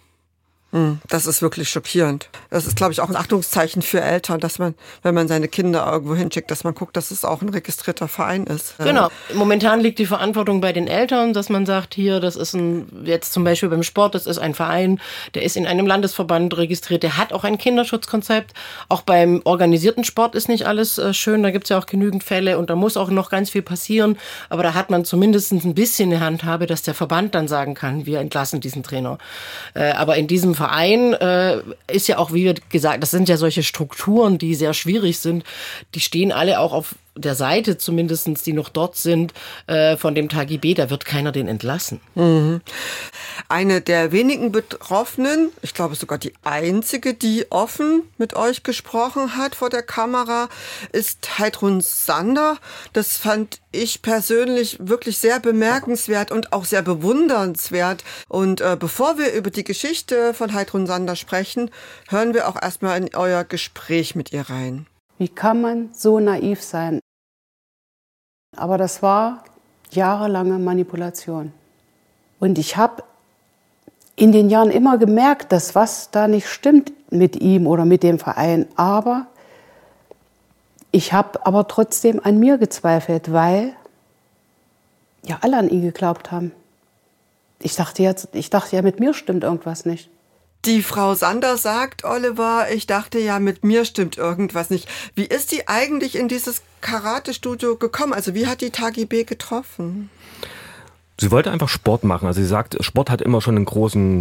Speaker 3: Das ist wirklich schockierend. Das ist, glaube ich, auch ein Achtungszeichen für Eltern, dass man, wenn man seine Kinder irgendwo hinschickt, dass man guckt, dass es auch ein registrierter Verein ist.
Speaker 4: Genau. Momentan liegt die Verantwortung bei den Eltern, dass man sagt, hier, das ist jetzt zum Beispiel beim Sport, das ist ein Verein, der ist in einem Landesverband registriert, der hat auch ein Kinderschutzkonzept. Auch beim organisierten Sport ist nicht alles schön, da gibt es ja auch genügend Fälle und da muss auch noch ganz viel passieren. Aber da hat man zumindest ein bisschen eine Handhabe, dass der Verband dann sagen kann, wir entlassen diesen Trainer. Aber in diesem Verein ist ja auch, wie gesagt, das sind ja solche Strukturen, die sehr schwierig sind. Die stehen alle auch auf der Seite zumindest, die noch dort sind, von dem TGB. Da wird keiner den entlassen.
Speaker 3: Mhm. Eine der wenigen Betroffenen, ich glaube sogar die einzige, die offen mit euch gesprochen hat vor der Kamera, ist Heidrun Sander. Das fand ich persönlich wirklich sehr bemerkenswert und auch sehr bewundernswert. Und bevor wir über die Geschichte von Heidrun Sander sprechen, hören wir auch erstmal in euer Gespräch mit ihr rein.
Speaker 7: Wie kann man so naiv sein? Aber das war jahrelange Manipulation. Und ich habe in den Jahren immer gemerkt, dass was da nicht stimmt mit ihm oder mit dem Verein. Aber ich habe aber trotzdem an mir gezweifelt, weil ja alle an ihn geglaubt haben. Ich dachte ja, mit mir stimmt irgendwas nicht.
Speaker 3: Die Frau Sander sagt, Oliver, ich dachte ja, mit mir stimmt irgendwas nicht. Wie ist die eigentlich in dieses Karate-Studio gekommen? Also wie hat die Tagi B getroffen?
Speaker 2: Sie wollte einfach Sport machen. Also sie sagt, Sport hat immer schon eine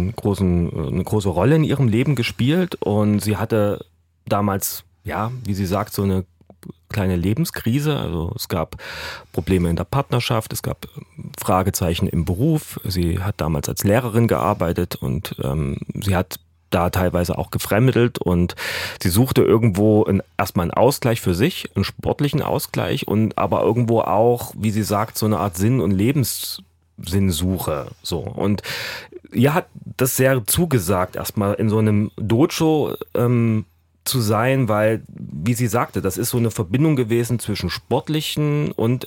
Speaker 2: große Rolle in ihrem Leben gespielt. Und sie hatte damals, ja, wie sie sagt, so eine kleine Lebenskrise. Also es gab Probleme in der Partnerschaft, es gab Fragezeichen im Beruf. Sie hat damals als Lehrerin gearbeitet und sie hat da teilweise auch gefremdelt und sie suchte irgendwo erstmal einen Ausgleich für sich, einen sportlichen Ausgleich und aber irgendwo auch, wie sie sagt, so eine Art Sinn- und Lebenssinnsuche. So. Und ihr hat das sehr zugesagt, erstmal in so einem Dojo zu sein, weil, wie sie sagte, das ist so eine Verbindung gewesen zwischen sportlichen und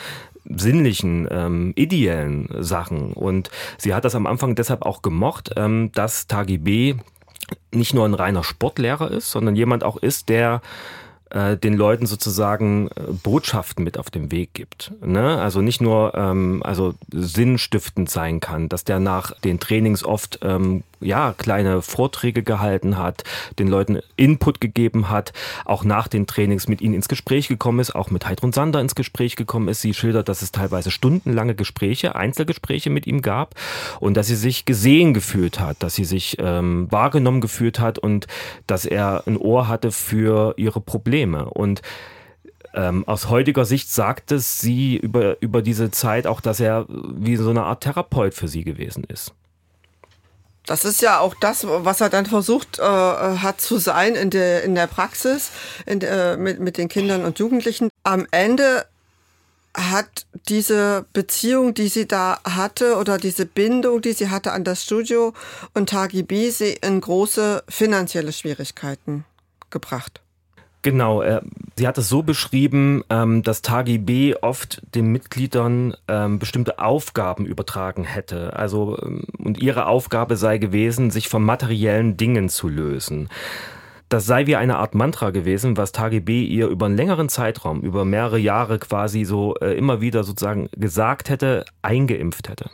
Speaker 2: sinnlichen, ideellen Sachen. Und sie hat das am Anfang deshalb auch gemocht, dass Tagi B nicht nur ein reiner Sportlehrer ist, sondern jemand auch ist, der den Leuten sozusagen Botschaften mit auf den Weg gibt. Ne? Also nicht nur sinnstiftend sein kann, dass der nach den Trainings oft kleine Vorträge gehalten hat, den Leuten Input gegeben hat, auch nach den Trainings mit ihnen ins Gespräch gekommen ist, auch mit Heidrun Sander ins Gespräch gekommen ist. Sie schildert, dass es teilweise stundenlange Gespräche, Einzelgespräche mit ihm gab und dass sie sich gesehen gefühlt hat, dass sie sich wahrgenommen gefühlt hat und dass er ein Ohr hatte für ihre Probleme. Und aus heutiger Sicht sagte sie über diese Zeit auch, dass er wie so eine Art Therapeut für sie gewesen ist.
Speaker 3: Das ist ja auch das, was er dann versucht hat zu sein in der Praxis mit den Kindern und Jugendlichen. Am Ende hat diese Beziehung, die sie da hatte oder diese Bindung, die sie hatte an das Studio und Tagi B, sie in große finanzielle Schwierigkeiten gebracht.
Speaker 2: Genau, sie hat es so beschrieben, dass Tagi B oft den Mitgliedern bestimmte Aufgaben übertragen hätte. Also und ihre Aufgabe sei gewesen, sich von materiellen Dingen zu lösen. Das sei wie eine Art Mantra gewesen, was Tagi B ihr über einen längeren Zeitraum, über mehrere Jahre quasi so immer wieder sozusagen gesagt hätte, eingeimpft hätte.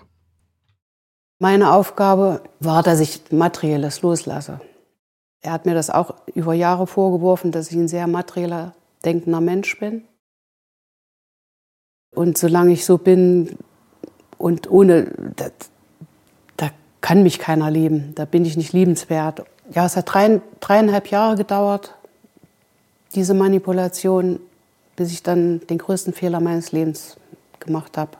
Speaker 7: Meine Aufgabe war, dass ich Materielles loslasse. Er hat mir das auch über Jahre vorgeworfen, dass ich ein sehr materieller, denkender Mensch bin. Und solange ich so bin und ohne, da kann mich keiner lieben, da bin ich nicht liebenswert. Ja, es hat 3,5 Jahre gedauert, diese Manipulation, bis ich dann den größten Fehler meines Lebens gemacht habe.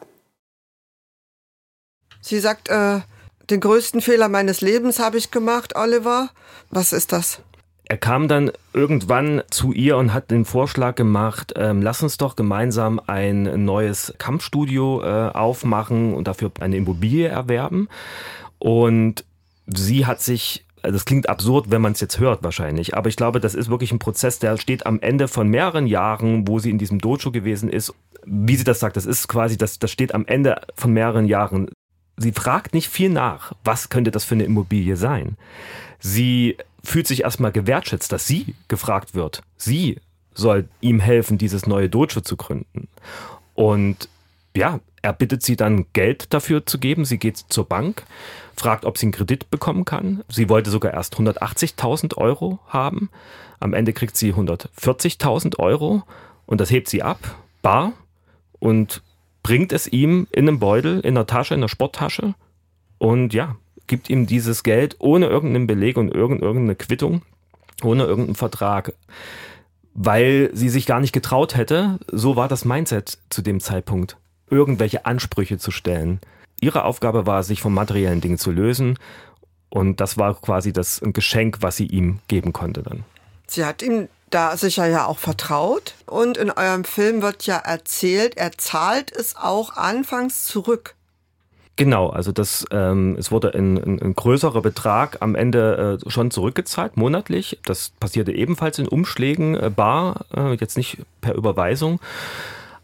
Speaker 3: Sie sagt, den größten Fehler meines Lebens habe ich gemacht, Oliver. Was ist das?
Speaker 2: Er kam dann irgendwann zu ihr und hat den Vorschlag gemacht, lass uns doch gemeinsam ein neues Kampfstudio aufmachen und dafür eine Immobilie erwerben. Und sie hat sich, das klingt absurd, wenn man es jetzt hört wahrscheinlich, aber ich glaube, das ist wirklich ein Prozess, der steht am Ende von mehreren Jahren, wo sie in diesem Dojo gewesen ist. Wie sie das sagt, das ist quasi, das steht am Ende von mehreren Jahren. Sie fragt nicht viel nach, was könnte das für eine Immobilie sein. Sie fühlt sich erstmal gewertschätzt, dass sie gefragt wird. Sie soll ihm helfen, dieses neue Dojo zu gründen. Und ja, er bittet sie dann, Geld dafür zu geben. Sie geht zur Bank, fragt, ob sie einen Kredit bekommen kann. Sie wollte sogar erst 180.000 Euro haben. Am Ende kriegt sie 140.000 Euro und das hebt sie ab, bar, und bringt es ihm in einem Beutel, in einer Tasche, in einer Sporttasche und ja, gibt ihm dieses Geld ohne irgendeinen Beleg und irgendeine Quittung, ohne irgendeinen Vertrag, weil sie sich gar nicht getraut hätte, so war das Mindset zu dem Zeitpunkt, irgendwelche Ansprüche zu stellen. Ihre Aufgabe war, sich von materiellen Dingen zu lösen und das war quasi das Geschenk, was sie ihm geben konnte dann.
Speaker 3: Sie hat ihm da sicher ja auch vertraut. Und in eurem Film wird ja erzählt, er zahlt es auch anfangs zurück.
Speaker 2: Genau, also es wurde ein größerer Betrag am Ende schon zurückgezahlt, monatlich. Das passierte ebenfalls in Umschlägen, bar, jetzt nicht per Überweisung.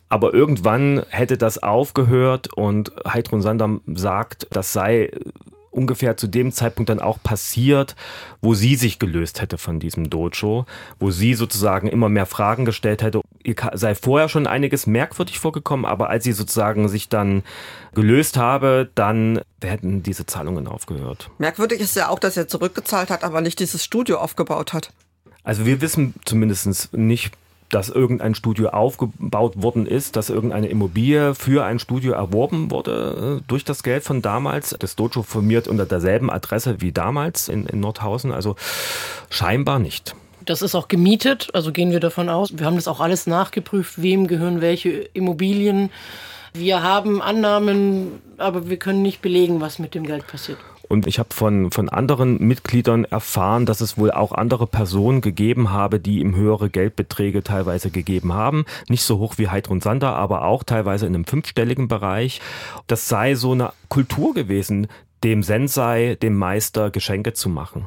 Speaker 2: Aber irgendwann hätte das aufgehört und Heidrun Sander sagt, das sei ungefähr zu dem Zeitpunkt dann auch passiert, wo sie sich gelöst hätte von diesem Dojo, wo sie sozusagen immer mehr Fragen gestellt hätte. Ihr sei vorher schon einiges merkwürdig vorgekommen, aber als sie sozusagen sich dann gelöst habe, dann hätten diese Zahlungen aufgehört.
Speaker 3: Merkwürdig ist ja auch, dass er zurückgezahlt hat, aber nicht dieses Studio aufgebaut hat.
Speaker 2: Also wir wissen zumindest nicht, dass irgendein Studio aufgebaut worden ist, dass irgendeine Immobilie für ein Studio erworben wurde durch das Geld von damals. Das Dojo firmiert unter derselben Adresse wie damals in Nordhausen, also scheinbar nicht.
Speaker 4: Das ist auch gemietet, also gehen wir davon aus. Wir haben das auch alles nachgeprüft, wem gehören welche Immobilien. Wir haben Annahmen, aber wir können nicht belegen, was mit dem Geld passiert.
Speaker 2: Und ich habe von anderen Mitgliedern erfahren, dass es wohl auch andere Personen gegeben habe, die ihm höhere Geldbeträge teilweise gegeben haben. Nicht so hoch wie Heidrun Sander, aber auch teilweise in einem 5-stelligen Bereich. Das sei so eine Kultur gewesen, dem Sensei, dem Meister Geschenke zu machen.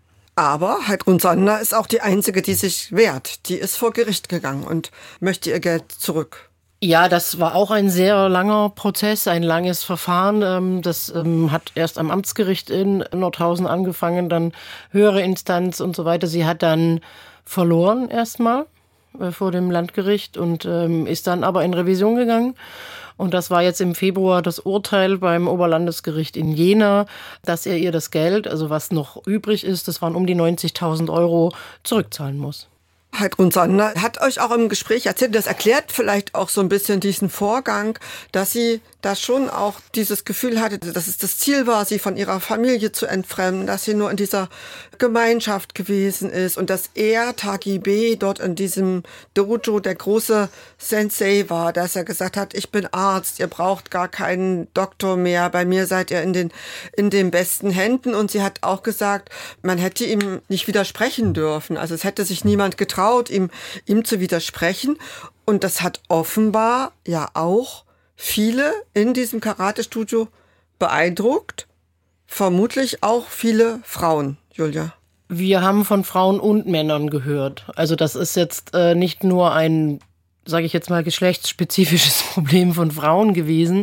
Speaker 3: Aber Heidrun Sander ist auch die Einzige, die sich wehrt. Die ist vor Gericht gegangen und möchte ihr Geld zurück.
Speaker 4: Ja, das war auch ein sehr langer Prozess, ein langes Verfahren. Das hat erst am Amtsgericht in Nordhausen angefangen, dann höhere Instanz und so weiter. Sie hat dann verloren erstmal vor dem Landgericht und ist dann aber in Revision gegangen. Und das war jetzt im Februar das Urteil beim Oberlandesgericht in Jena, dass er ihr das Geld, also was noch übrig ist, das waren um die 90.000 €, zurückzahlen muss.
Speaker 3: Heidrun Sander hat euch auch im Gespräch erzählt, das erklärt vielleicht auch so ein bisschen diesen Vorgang, dass sie da schon auch dieses Gefühl hatte, dass es das Ziel war, sie von ihrer Familie zu entfremden, dass sie nur in dieser Gemeinschaft gewesen ist und dass er, Tagi-B, dort in diesem Dojo der große Sensei war, dass er gesagt hat, ich bin Arzt, ihr braucht gar keinen Doktor mehr, bei mir seid ihr in den besten Händen. Und sie hat auch gesagt, man hätte ihm nicht widersprechen dürfen, also es hätte sich niemand getraut, ihm zu widersprechen. Und das hat offenbar ja auch viele in diesem Karate-Studio beeindruckt. Vermutlich auch viele Frauen, Julia.
Speaker 4: Wir haben von Frauen und Männern gehört. Also das ist jetzt nicht nur ein, sage ich jetzt mal, geschlechtsspezifisches Problem von Frauen gewesen.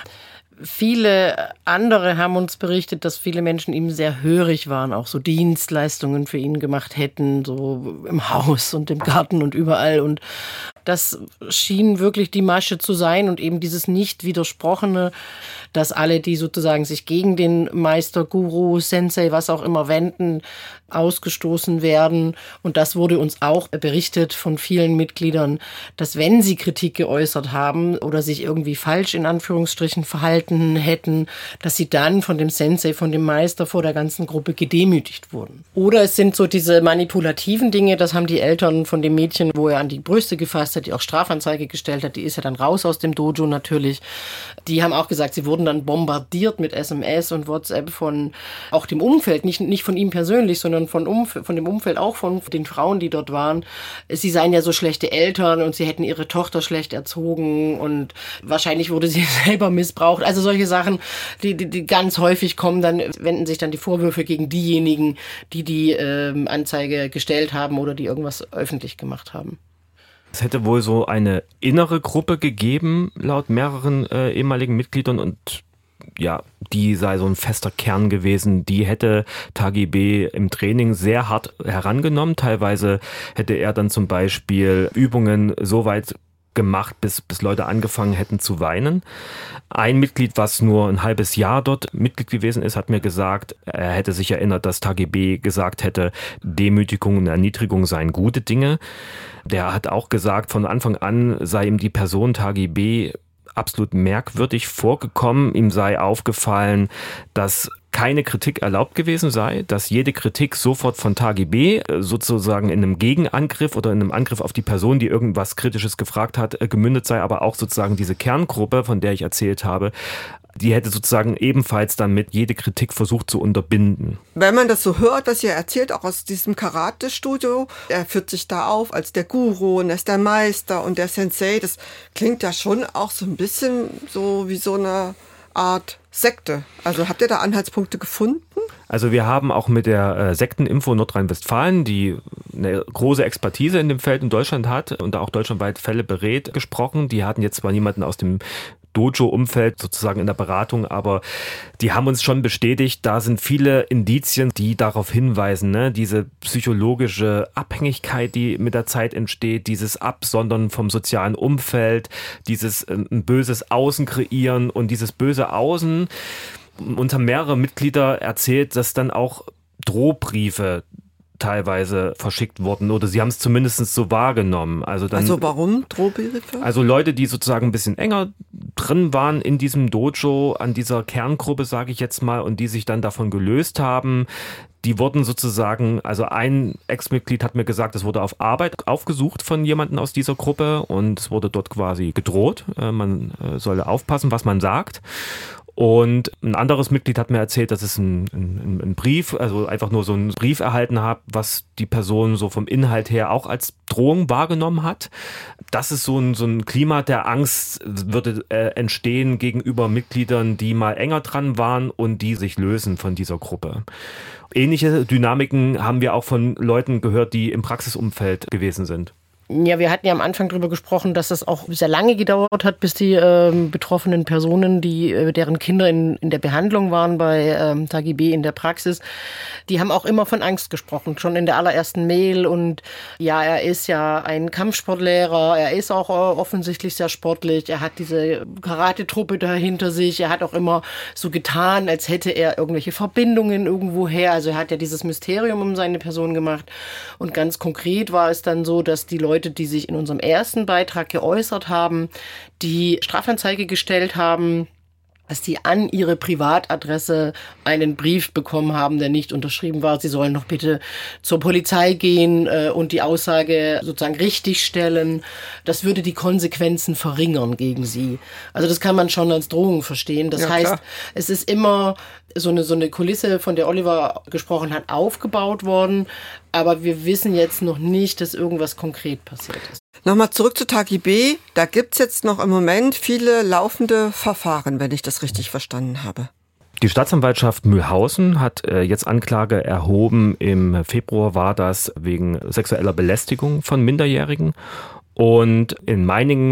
Speaker 4: Viele andere haben uns berichtet, dass viele Menschen ihm sehr hörig waren, auch so Dienstleistungen für ihn gemacht hätten, so im Haus und im Garten und überall. Und das schien wirklich die Masche zu sein und eben dieses Nicht-Widersprochene, dass alle, die sozusagen sich gegen den Meister, Guru, Sensei, was auch immer wenden, ausgestoßen werden. Und das wurde uns auch berichtet von vielen Mitgliedern, dass wenn sie Kritik geäußert haben oder sich irgendwie falsch in Anführungsstrichen verhalten hätten, dass sie dann von dem Sensei, von dem Meister vor der ganzen Gruppe gedemütigt wurden. Oder es sind so diese manipulativen Dinge, das haben die Eltern von dem Mädchen, wo er an die Brüste gefasst hat, die auch Strafanzeige gestellt hat, die ist ja dann raus aus dem Dojo natürlich. Die haben auch gesagt, sie wurden dann bombardiert mit SMS und WhatsApp von auch dem Umfeld, nicht von ihm persönlich, sondern von dem Umfeld, auch von den Frauen, die dort waren. Sie seien ja so schlechte Eltern und sie hätten ihre Tochter schlecht erzogen und wahrscheinlich wurde sie selber missbraucht. Also solche Sachen, die ganz häufig kommen, dann wenden sich dann die Vorwürfe gegen diejenigen, die Anzeige gestellt haben oder die irgendwas öffentlich gemacht haben.
Speaker 2: Es hätte wohl so eine innere Gruppe gegeben, laut mehreren ehemaligen Mitgliedern, und ja, die sei so ein fester Kern gewesen. Die hätte Tagi-B im Training sehr hart herangenommen. Teilweise hätte er dann zum Beispiel Übungen so weit gemacht, bis Leute angefangen hätten zu weinen. Ein Mitglied, was nur ein halbes Jahr dort Mitglied gewesen ist, hat mir gesagt, er hätte sich erinnert, dass Tagi-B gesagt hätte, Demütigung und Erniedrigung seien gute Dinge. Der hat auch gesagt, von Anfang an sei ihm die Person Tagi-B absolut merkwürdig vorgekommen. Ihm sei aufgefallen, dass keine Kritik erlaubt gewesen sei, dass jede Kritik sofort von Tagi-B sozusagen in einem Gegenangriff oder in einem Angriff auf die Person, die irgendwas Kritisches gefragt hat, gemündet sei, aber auch sozusagen diese Kerngruppe, von der ich erzählt habe, die hätte sozusagen ebenfalls damit jede Kritik versucht zu unterbinden.
Speaker 3: Wenn man das so hört, was ihr erzählt, auch aus diesem Karate-Studio, er führt sich da auf als der Guru und er ist der Meister und der Sensei, das klingt ja schon auch so ein bisschen so wie so eine Art Sekte. Also habt ihr da Anhaltspunkte gefunden?
Speaker 2: Also wir haben auch mit der Sekteninfo Nordrhein-Westfalen, die eine große Expertise in dem Feld in Deutschland hat und auch deutschlandweit Fälle berät, gesprochen. Die hatten jetzt zwar niemanden aus dem Dojo-Umfeld sozusagen in der Beratung, aber die haben uns schon bestätigt, da sind viele Indizien, die darauf hinweisen, ne? Diese psychologische Abhängigkeit, die mit der Zeit entsteht, dieses Absondern vom sozialen Umfeld, dieses ein böses Außen kreieren und dieses böse Außen. Uns haben mehrere Mitglieder erzählt, dass dann auch Drohbriefe teilweise verschickt wurden oder sie haben es zumindest so wahrgenommen. Also
Speaker 3: warum Drohbriefe?
Speaker 2: Also Leute, die sozusagen ein bisschen enger drin waren in diesem Dojo, an dieser Kerngruppe, sage ich jetzt mal, und die sich dann davon gelöst haben, die wurden sozusagen, also ein Ex-Mitglied hat mir gesagt, es wurde auf Arbeit aufgesucht von jemandem aus dieser Gruppe und es wurde dort quasi gedroht, man solle aufpassen, was man sagt. Und ein anderes Mitglied hat mir erzählt, dass es ein Brief, also einfach nur so einen Brief erhalten hat, was die Person so vom Inhalt her auch als Drohung wahrgenommen hat. Das ist so ein Klima der Angst würde entstehen gegenüber Mitgliedern, die mal enger dran waren und die sich lösen von dieser Gruppe. Ähnliche Dynamiken haben wir auch von Leuten gehört, die im Praxisumfeld gewesen sind.
Speaker 4: Ja, wir hatten ja am Anfang darüber gesprochen, dass es auch sehr lange gedauert hat, bis die betroffenen Personen, deren Kinder in der Behandlung waren bei TAGIB in der Praxis, die haben auch immer von Angst gesprochen, schon in der allerersten Mail. Und ja, er ist ja ein Kampfsportlehrer, er ist auch offensichtlich sehr sportlich, er hat diese Karate-Truppe da hinter sich, er hat auch immer so getan, als hätte er irgendwelche Verbindungen irgendwoher. Also er hat ja dieses Mysterium um seine Person gemacht. Und ganz konkret war es dann so, dass die Leute, die sich in unserem ersten Beitrag geäußert haben, die Strafanzeige gestellt haben, dass die an ihre Privatadresse einen Brief bekommen haben, der nicht unterschrieben war. Sie sollen doch bitte zur Polizei gehen und die Aussage sozusagen richtigstellen. Das würde die Konsequenzen verringern gegen sie. Also das kann man schon als Drohung verstehen. Das heißt, klar, es ist immer so eine Kulisse, von der Oliver gesprochen hat, aufgebaut worden. Aber wir wissen jetzt noch nicht, dass irgendwas konkret passiert ist.
Speaker 3: Nochmal zurück zu TAGIB. Da gibt's jetzt noch im Moment viele laufende Verfahren, wenn ich das richtig verstanden habe.
Speaker 2: Die Staatsanwaltschaft Mühlhausen hat jetzt Anklage erhoben. Im Februar war das wegen sexueller Belästigung von Minderjährigen. Und in Meiningen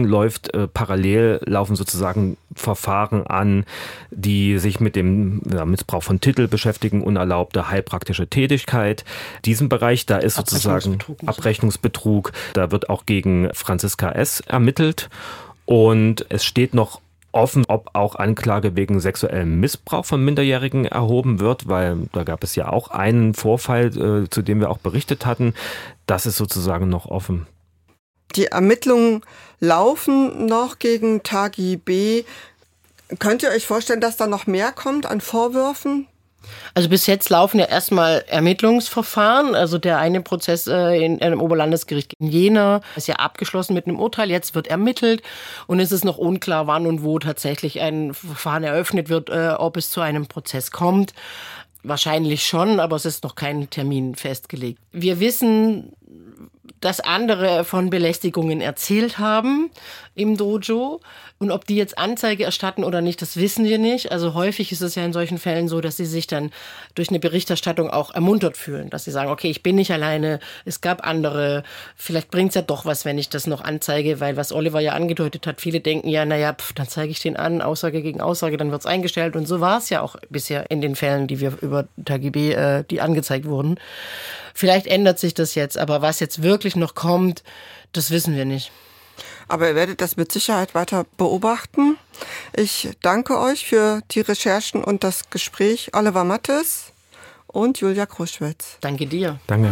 Speaker 2: laufen sozusagen Verfahren an, die sich mit dem Missbrauch von Titel beschäftigen, unerlaubte heilpraktische Tätigkeit. Diesen Bereich, da ist sozusagen Abrechnungsbetrug. Da wird auch gegen Franziska S. ermittelt. Und es steht noch offen, ob auch Anklage wegen sexuellem Missbrauch von Minderjährigen erhoben wird, weil da gab es ja auch einen Vorfall, zu dem wir auch berichtet hatten. Das ist sozusagen noch offen.
Speaker 3: Die Ermittlungen laufen noch gegen TAGIB. Könnt ihr euch vorstellen, dass da noch mehr kommt an Vorwürfen?
Speaker 4: Also bis jetzt laufen ja erstmal Ermittlungsverfahren. Also der eine Prozess in einem Oberlandesgericht in Jena ist ja abgeschlossen mit einem Urteil. Jetzt wird ermittelt und es ist noch unklar, wann und wo tatsächlich ein Verfahren eröffnet wird, ob es zu einem Prozess kommt. Wahrscheinlich schon, aber es ist noch kein Termin festgelegt. Wir wissen, dass andere von Belästigungen erzählt haben im Dojo. Und ob die jetzt Anzeige erstatten oder nicht, das wissen wir nicht. Also häufig ist es ja in solchen Fällen so, dass sie sich dann durch eine Berichterstattung auch ermuntert fühlen. Dass sie sagen, okay, ich bin nicht alleine, es gab andere. Vielleicht bringt es ja doch was, wenn ich das noch anzeige. Weil was Oliver ja angedeutet hat, viele denken ja, dann zeige ich den an, Aussage gegen Aussage, dann wird es eingestellt. Und so war es ja auch bisher in den Fällen, die wir über TAGIB, die angezeigt wurden. Vielleicht ändert sich das jetzt, aber was jetzt wirklich noch kommt, das wissen wir nicht.
Speaker 3: Aber ihr werdet das mit Sicherheit weiter beobachten. Ich danke euch für die Recherchen und das Gespräch. Oliver Mattes und Julia Kruschwitz.
Speaker 4: Danke dir.
Speaker 2: Danke.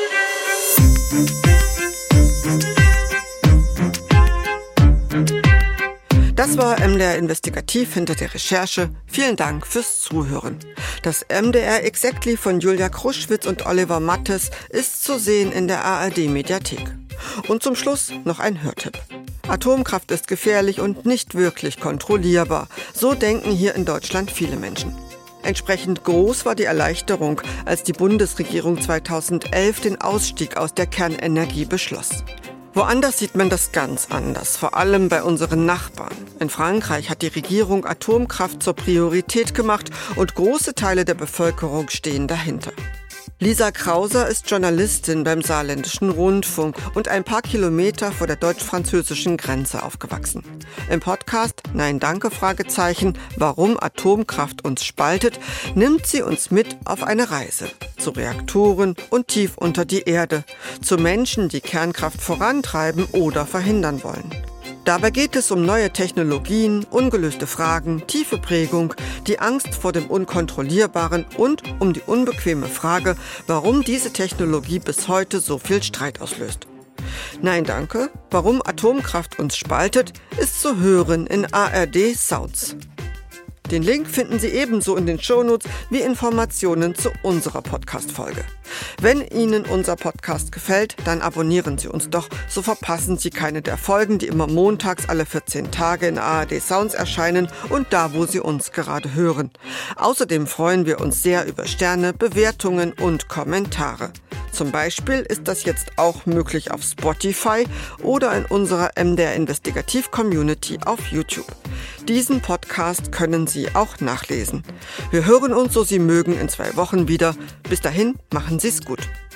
Speaker 3: Das war MDR Investigativ hinter der Recherche. Vielen Dank fürs Zuhören. Das MDR Exactly von Julia Kruschwitz und Oliver Mattes ist zu sehen in der ARD-Mediathek. Und zum Schluss noch ein Hörtipp. Atomkraft ist gefährlich und nicht wirklich kontrollierbar. So denken hier in Deutschland viele Menschen. Entsprechend groß war die Erleichterung, als die Bundesregierung 2011 den Ausstieg aus der Kernenergie beschloss. Woanders sieht man das ganz anders, vor allem bei unseren Nachbarn. In Frankreich hat die Regierung Atomkraft zur Priorität gemacht und große Teile der Bevölkerung stehen dahinter. Lisa Krauser ist Journalistin beim Saarländischen Rundfunk und ein paar Kilometer vor der deutsch-französischen Grenze aufgewachsen. Im Podcast Nein Danke? Warum Atomkraft uns spaltet, nimmt sie uns mit auf eine Reise. Zu Reaktoren und tief unter die Erde. Zu Menschen, die Kernkraft vorantreiben oder verhindern wollen. Dabei geht es um neue Technologien, ungelöste Fragen, tiefe Prägung, die Angst vor dem Unkontrollierbaren und um die unbequeme Frage, warum diese Technologie bis heute so viel Streit auslöst. Nein, danke. Warum Atomkraft uns spaltet, ist zu hören in ARD Sounds. Den Link finden Sie ebenso in den Shownotes wie Informationen zu unserer Podcast-Folge. Wenn Ihnen unser Podcast gefällt, dann abonnieren Sie uns doch, so verpassen Sie keine der Folgen, die immer montags alle 14 Tage in ARD Sounds erscheinen und da, wo Sie uns gerade hören. Außerdem freuen wir uns sehr über Sterne, Bewertungen und Kommentare. Zum Beispiel ist das jetzt auch möglich auf Spotify oder in unserer MDR Investigativ Community auf YouTube. Diesen Podcast können Sie auch nachlesen. Wir hören uns, so Sie mögen, in 2 Wochen wieder. Bis dahin, machen Sie es gut.